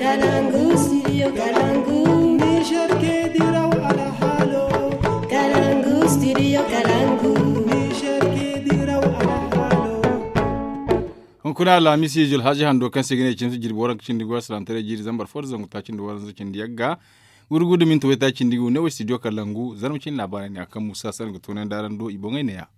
Kalangu, studio Kalangu. Niger ke diraw ala halo. Kalangu, studio Kalangu. Niger ke diraw ala halo. Kuna la misi jul haji hando kan sigine cin jirbi waran cin digwa salantare jiri zambar forza nguta cin digwa cin diyaga gurgudu min taweta cin digu ne studio Kalangu zarmu cin labarai ne akan Musa San ga tonan daran do ibongai ne ya.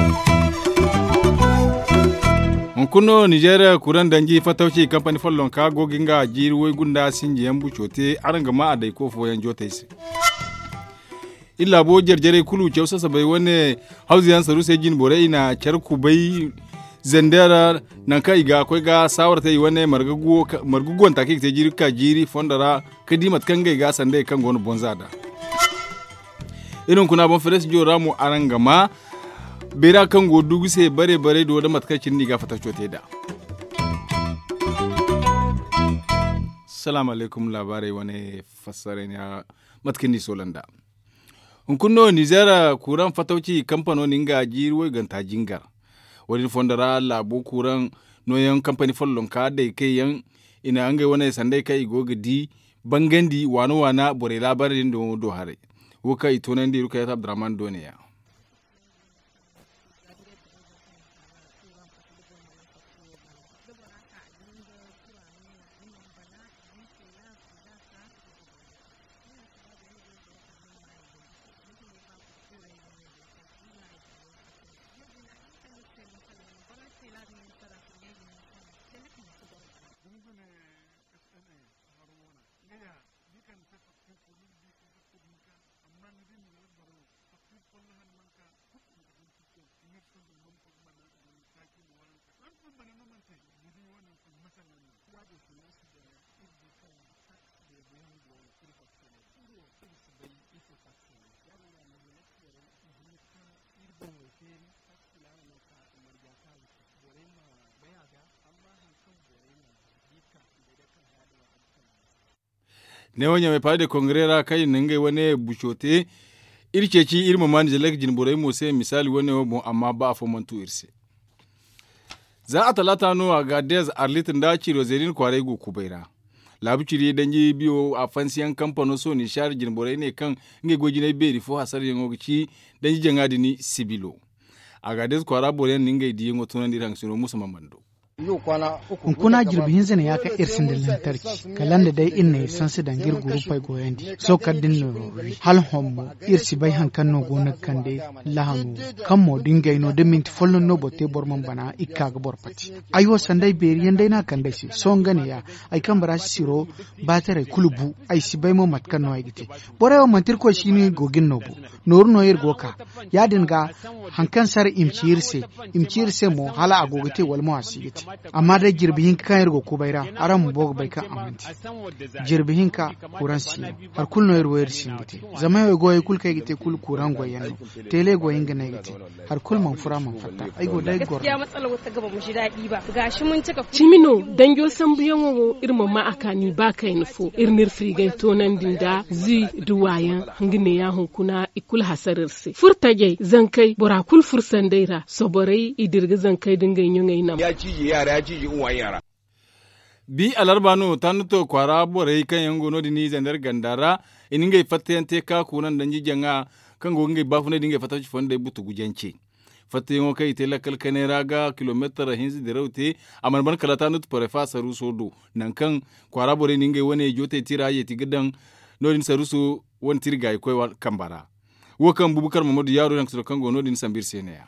Kuno Nigeria kuran danji fatauci kamfani fallon ka goginga jiri wai gunda sinji yan bucote aranga ma a daiko foyan jota isi. Illa bo jarjare kulu cewsa sabai wane hauziyan saru sai jin bore ina charku bai zendera nan kai ga akwai ga sawar ta yi wane margugon take ta jiri ka jiri fondara kadimat kan gai ga sande kan gonu bonzada. Irin kuna bon feres jo ramu aranga ma bera kan godu sai bare do da matkacin ni ga fata cote da. Assalamu alaikum labarai wani fassare ne matkin ni solanda. Kunno Nigeria kuran fatauci kamfanonin ga jirwai ganta jingar. Wani fondara labo kuran noyan kamfani fallon ka da kai yan ina an ga wani sandai kai gogidi bangandi wana bore labarin do hare. Woka itonan di ruka ya Abdurrahman Doniya. Ne wanya mai fadi kongrera kai ningai wane buchote irkeci irma mani jalek jinburai mose misali wane wabo amma ba a fomantu irse za a talata no a gadez arlitin da ciro zerin kwarai go kubaira labuciri danji biyo a fansiyan kamfano so ni shar jinburai ne kan ngai goji na beri fo hasar yin ogici danji jangadi ni sibilo a gadez kwara bolen ningai di yin otunan dirang sino musa mamando kuna jirbihin zane ya ka irsin da lantarki kalan da dai inna sansu da ngir gurupai goyandi so kaddin no hal hommo irsi bai hankan no gonak kan dai lahanu kan mo dingai no de minti follon no bote borman bana ikka ga borpati ayo sandai beriyan dai na kan dai si so ngane ya ai kan bara siro batare kulubu ai si bai mo matkan no ai gite borewa mantir ko shini gogin no bu nor no ir goka ya dinga hankan sar imcirse mo hala agogite wal mo asigite amma da jirbihin kan yargo ko bayra aran bog bai ka amanti jirbihin ka kuran si har kulno yargo yar singite zama yo goye kul kai gite kul kuran goyen tele goyen ga gite har kul man fura man fatta ai go dai gor ya matsala wata gaba mu shi dadi ba gashi mun cika cimino dangyo sambuyan wo irma ma akani ba kai nufo irnir frigai tonan dinda zi duwayan ngine ya hunkuna ikul hasarirse furtage zankai bora kul fursan daira soborai idirga zankai dinga nyongai nam ya cije yara ya cije uwan yara bi alarbano tanuto kwara borai kan yango no dini zandar gandara ininga fatente ka kunan danji janga kan go ngai bafuna dinga fataci fonde butu gujance fatte ngo kai tela kalkane raga kilometer hinzi de raute aman ban kala tanut prefa saru sodo nan kan kwara borai ninga wone jote tiraye tigidan no din saruso won tirga ko kambara wokan bubukar mamadu yaro nan kan go no din sambir seneya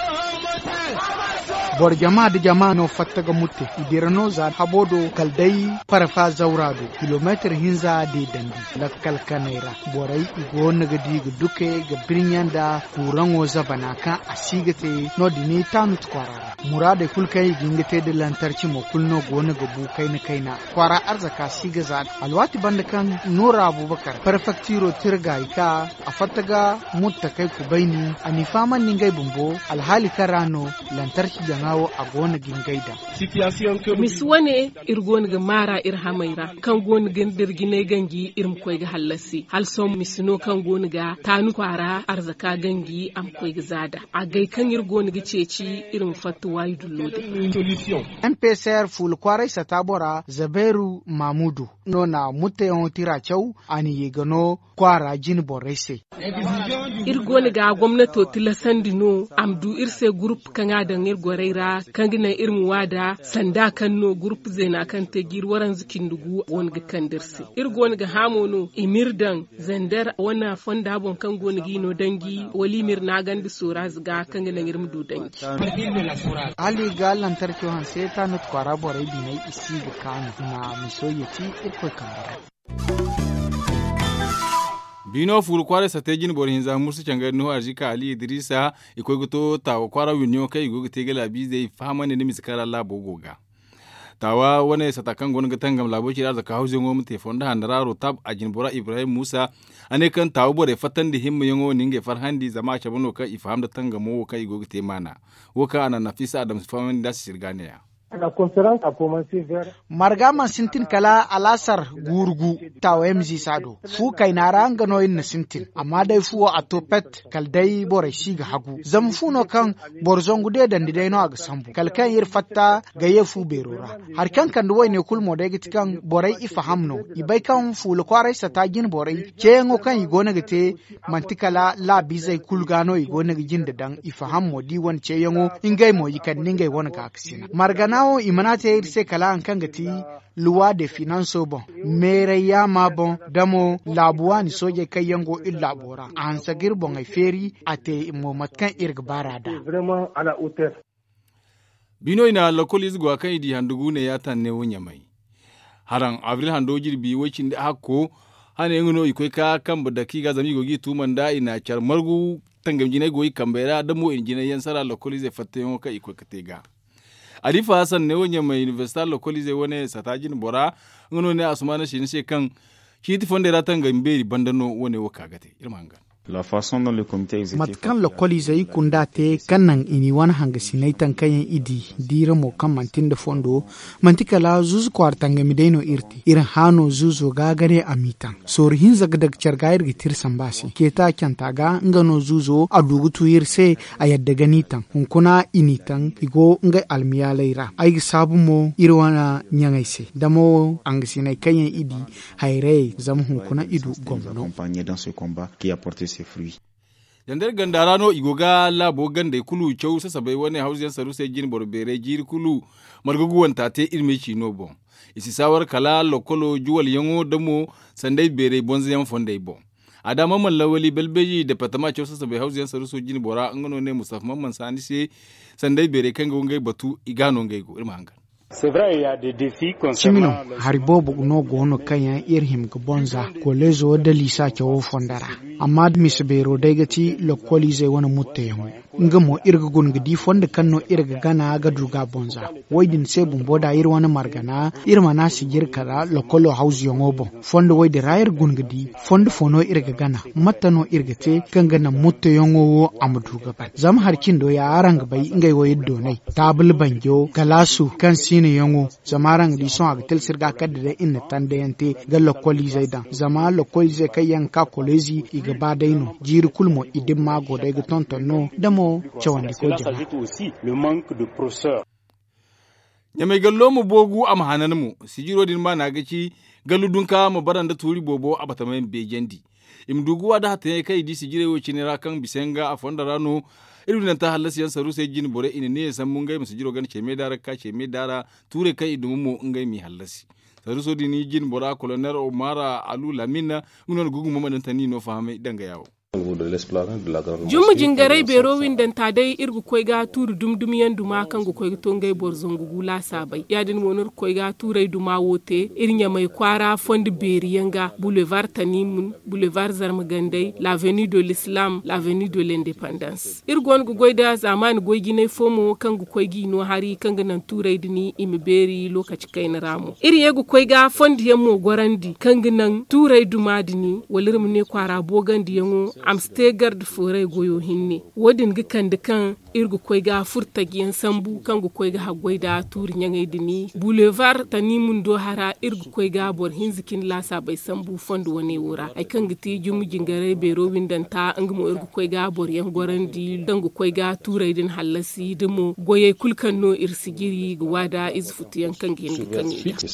bor jama da jama no fattaga mutte idirano za habodo kaldai parafa zaurado kilometer hinza de dandi lakkal kanaira borai igona ga diga duke ga birnyanda kurango zabana ka asigate no dini tanut kwara murade kulkai gingate da lantarki mo kulno gona ga bukai na kaina kwara arzaka siga za alwati banda kan nura abubakar perfectiro tirgai ka a fattaga mutta kai kubaini anifaman ningai bumbo alhali karano lantarki ngawo a gona gingaida miswane irgon ga mara irhamaira kan gon dirgine gangi irm koy ga halasi halsom misno kan gon ga tanu kwara arzaka gangi am koy ga zada a gai kan irgon ga ceci irin fatu duwai dulode MPCR ful kwarai satabora Zaberu Mamudu nona mute on tira chau ani yegano kwara jin borese irgoni ga gwamnato tilasandi no amdu irse group kanga da ngir goreira kangina irmu wada sanda kanno group zena kan te gir waran zikin dugu wonga kandirsi irgoni ga hamono imirdan zandar wana fonda bon kan goni gino dangi wali mir na gandi sura ga kangina irmu du dangi ali ga lantarki han seta nut kwara borai binai isi ga kan na misoyeti irko kamara bino furu kware satejin bor hinza musu changar no arjika ali idrisa ikoy goto tawa kwara union kai go tegela bize famane ne miskara la bogoga tawa wane satakan gon gatangam labo kira da ka hauze ngom te fonda handararo tab ajin bora ibrahim musa ane kan tawa bore fatan de himmu yango ninge farhandi zama chabono ka ifaham da tangamo kai go te mana woka ana nafisa adam famane da sirgane ya La conférence a commencé vers margama sintin kala alasar gurgu tawa MZ Sado fu kainara ngano in sintin amma dai fu a topet kal dai bore shiga hagu zam fu no kan borzongu de dandi dai no aga sambu kal kan yir fatta ga yefu berora har kan duwai ne kul mode giti kan bore ifahamno ibai kan fu lo kwarai sata gin bore cengo kan igona gite mantikala la bizai kul gano igona gin da dan ifaham modi won ceyengo ingai mo yikan ningai wona ka aksina margana imanate irse kala an kangati loi de finance bon mere ya ma bon damo labuwani soje kayango illa bora an sagir bon ay feri ate mo matkan irgbarada vraiment à la hauteur bino ina lokolis go kan idi handugu ne ya tanne wonya mai haran avril hando jirbi wacin da hakko hane ngono ikoy ka kan badaki ga zami gogi tumanda ina char margu tangam jine goyi kambera damo injine yansara lokolis e fatte ka ikoy katega Alifa Hassan ne wonya mai university lokolize wone satajin bora ngono ne asumana shi ne kan shi ti fonde ratan ga mberi bandano wone wakagate irmanga La façon dont le comité exécutif matkan lokolize ikunda te kannan ini wan hanga sinaitan kayan idi dira mo kan mantin da fondo mantikala zuzu kwartanga mideno irti irin hano zuzu gagare amitan sor hin zagdag chargair gitir sambasi keta kyantaga ngano zuzo adugu tuirse ayadda ganitan hunkuna initan igo nga almiya leira ay sabu mo irwana nyangaise damo anga sinai kayan idi hayre zam hunkuna idu gomno accompagné dans ce combat qui a porté ses fruits. Yandar gandarano igoga labo ganda kulu chau sasa bai wani hausiyan saru sai jin borbere jir kulu marguguwan tate ilme chino bon isi sawar kala lokolo juwal yango damo sandai bere bonziyan fondai bon adama man lawali belbeji departement chau sasa bai hausiyan saru so jin bora ngano ne Mustafa Mamman Sani se sandai bere kanga ngai batu igano ngai go irma hangal. C'est vrai, il y a des défis concernant Chimino haribo no gono kanya irhim gbonza kolezo da lisa ke fondara amma misbero daigati lokolize wani mutayemo ngamo irga gungidi fonda kanno irga gana ga duga bonza waidin se bumboda ir wani margana irma na sigir kara lokolo house yongobo fonda waidi rair gungidi fonda fono irga gana matano irga te kangana mutayongo amduga ban zam harkin do ya aranga bai ngai woyiddo nai tabul bangyo galasu kan ne yango zamaran di son aga tel sirga kadde inna tande yante ga lokoli zaidan zama lokoli zai kayan ka kolezi iga badaino jiri kulmo idin mago da ga tontonno damo chawandi ko jama le manque de professeurs. Nyamai gallo mu bogu am hanan mu sijiro din ma na gaci galudun ka mu baranda turi bobo abatamen bejendi imduguwa da hata kai di sijire wo cinira kan bisenga afonda rano irin ta halasiyan saru sai jin bore ina ne san mun ga mu sijiro gan cheme dara ka cheme dara ture kai idum mu ngai mi halasi saru so di ni jin bora colonel Omara Alu Lamina ngunon gugu mu madan tani no fahame danga yawo Jumu jingarai bero windan ta dai irgu koi ga turu dumdumiyan duma kan gu koi tongai borzon gugula sabai yadin monur koi ga turai duma wote irnya mai kwara fond beriyanga boulevard Tanimun boulevard Zarmagandai l'avenue de l'Islam l'avenue de l'Indépendance irgon gu goida zaman goigi ne fomo kan gu koi gi no hari kan ganan turai dini imiberi lokaci kai na ramu iri yegu koi ga fond yammo gorandi kan ganan turai duma dini walirmu ne kwara bogandi yango amste gard fore goyo hinne wodin ga kan da kan irgu koy ga furta giyan sambu kan gu koy ga hagwai da turi nyangay dini boulevard tani mun do hara irgu koy ga bor hinzikin lasa bai sambu fondo wane wura ai kan giti jumu jingare be robin dan ta angmo irgu koy ga bor yan gorandi dangu koy ga turai din halasi dimo goye kulkan no irsigiri wada izfuti yan kan gin kan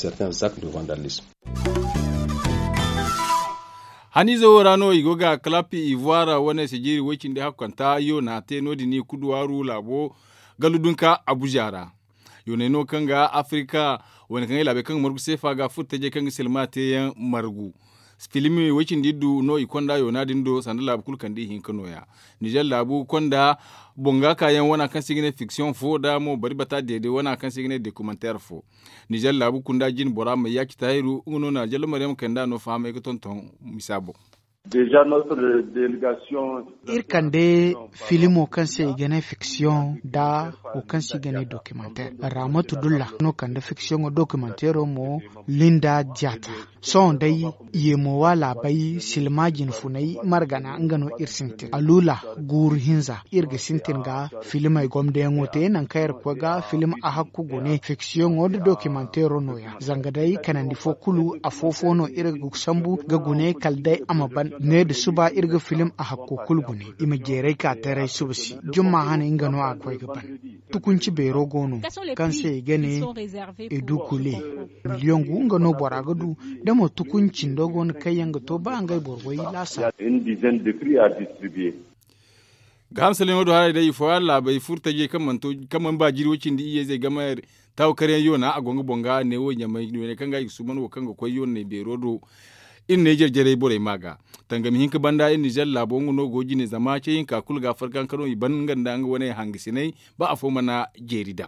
hani zo rano igoga klapi ivoire wane sigiri wakin da hakwanta yo na te no dini kuduwaru labo galudunka abujara yo ne no kanga afrika wani kan ilabe kan margu sefa ga futta je kan silmate yan margu filimi wakin diddu no ikonda yo na dindo sandala bukul kan di hin kano ya Niger labu konda bonga kayan wana kan sigine fiction fo da mo bari bata dede wana kan sigine documentaire fo Niger labu kunda jin bora mai yaki tayiru uno na jelo mariam kanda no fama e tonton misabo Déjà notre délégation irkande filimo kan se gane fiction da o kan si gane documentaire Ramatu Dulla no kan da fiction o documentaire mo Linda Diata son dai yemo wala bai silmajin funai margana ngano irsintin alula gur hinza irga sintin ga filmai gomde ngote nan kayar ko ga film a hakku gune fiction o documentaire no ya zanga dai kanan di fokulu a fofono irga guksambu ga gune kaldai amaban ne da suba irga film a hakko kulgune ima jere ka tare subsi jumma hana ingano akwai gaban tukunci bero gono kan sai gane edukule miliyon gunga no boragadu da mo tukuncin dogon kayan ga to ba ngai borgoyi lasa une dizaine de prix à distribuer. Gamsalin wadu hara da ifo Allah bai furta je kaman ba jirwocin da iya zai gama tawo kare yo na agonga bonga ne wo nyamai ne kanga isuman wo kanga koyo ne berodo in ne jerjere bore maga tangami hinka banda in Niger labongo no goji ne zama ce hinka kulga farkan kano iban ganda an wani hangisinai ba a foma na jerida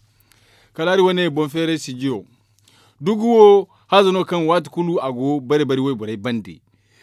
kalari wani bonfere sijiyo duguwo hazano kan wat kulu ago bare bare wai bare bande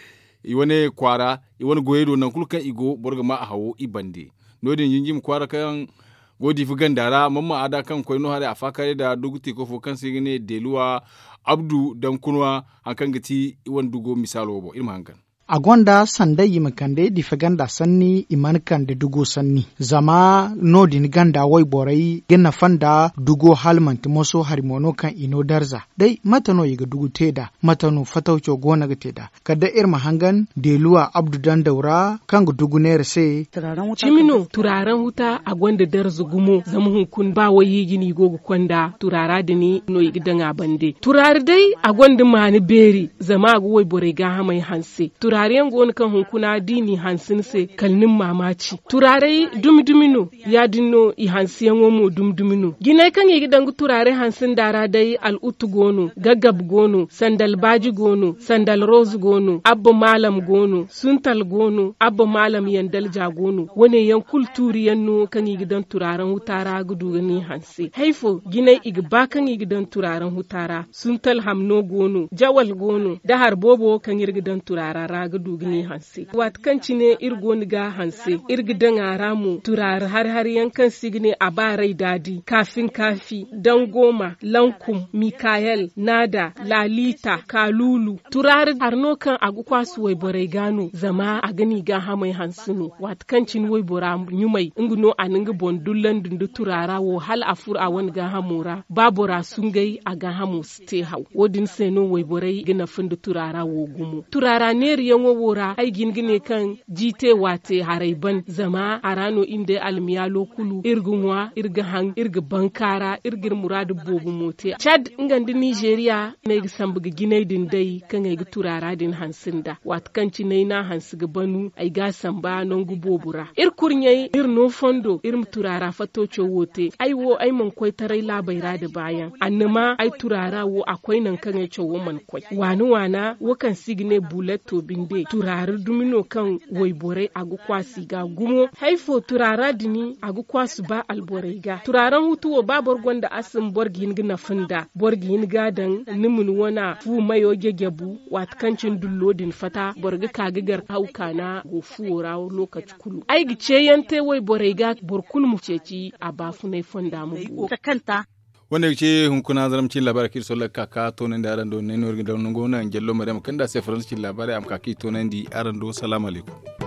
iwane kwara iwane goyedo nan kulkan igo borga ma a hawo ibande nodin yinjim kwara kan godi fi gandara mamma ada kan koyno hare afakare da duguti ko fo kan sigine deluwa abdu dan kunwa hankan gati iwan dugo misalo bo ilma hankan agonda sanda yima kande di faganda sanni iman kande dugo sanni zama no din ganda wai borai genna fanda dugo halmanti moso harimono kan ino darza dai matano yiga dugu teda matano fataucho gona ga teda kada irma hangan deluwa abdu dan daura kan ga dugu ne rese chimino turaren huta agonda darzu gumo zama hunkun ba wayi gini gogo kwanda turara dini no yiga danga bande turar dai agonda mani beri zama go wai borai ga hamai hanse turaren gon kan hunkuna dini hansin se kalnin mamaci turare dumdumino ya dinno i hansiyan womo dumdumino gine kan yi gidan turare hansin dara dai al'utu gono gaggab gono sandal baji gono sandal rose gono abba malam gono suntal gono abba malam yandal jagono wane yan kulturi yanno kan yi gidan turaren hutara gudu ni hansi haifo gine igba kan yi gidan turaren hutara suntal hamno gono jawal gono da harbobo kan yi gidan turara ragudu gini hansi wat kanci ne irgoni ga hansi irgidan aramu turar har yankan signe a barai dadi kafin kafi dan goma lankum mikael nada lalita kalulu turar harno kan agukwa su wai borai gano zama a gani ga hamai hansinu wat kanci wai bora nyumai ingno aninga bondullan dundu turara wo hal afur a wan ga hamura babura sungai a ga hamu ste hau wodin seno wai borai gina fundu turara wo gumu turara ne riyan wora ai gingine kan jite wate haraiban zama arano inde almiyalo kulu irgunwa irgahan irga bankara irgir muradu bobu mote chad ngandi nigeria mai sambuga ginai din dai kan ai turara din hansinda wat kanci nei na hansiga banu ai ga samba non gubobura irkurnyai irno fondo irim turara fatocho wote ai wo ai man koi tarai labaira da bayan annama ai turara wo akwai nan kan ai chowo man koi wana wakan signe buletto binde turare dumino kan woibore agukwa siga gumo haifo turara dini agukwa su ba albore ga turaren hutuwo ba borgonda asin borgin gina funda borgin gadan nimun wana fu mayo gegebu watkancin dullodin fata borga kagigar hauka na gofuwora lokaci kulu ai gice yante woibore ga borkul mu ceci a bafunai funda mu kanta wanda ce hunkuna zaramcin labarai kirso lakka ka tonan da arando ne no rigida no gona gello madam kanda sai faransi labarai am ka ki tonan di arando salamu alaikum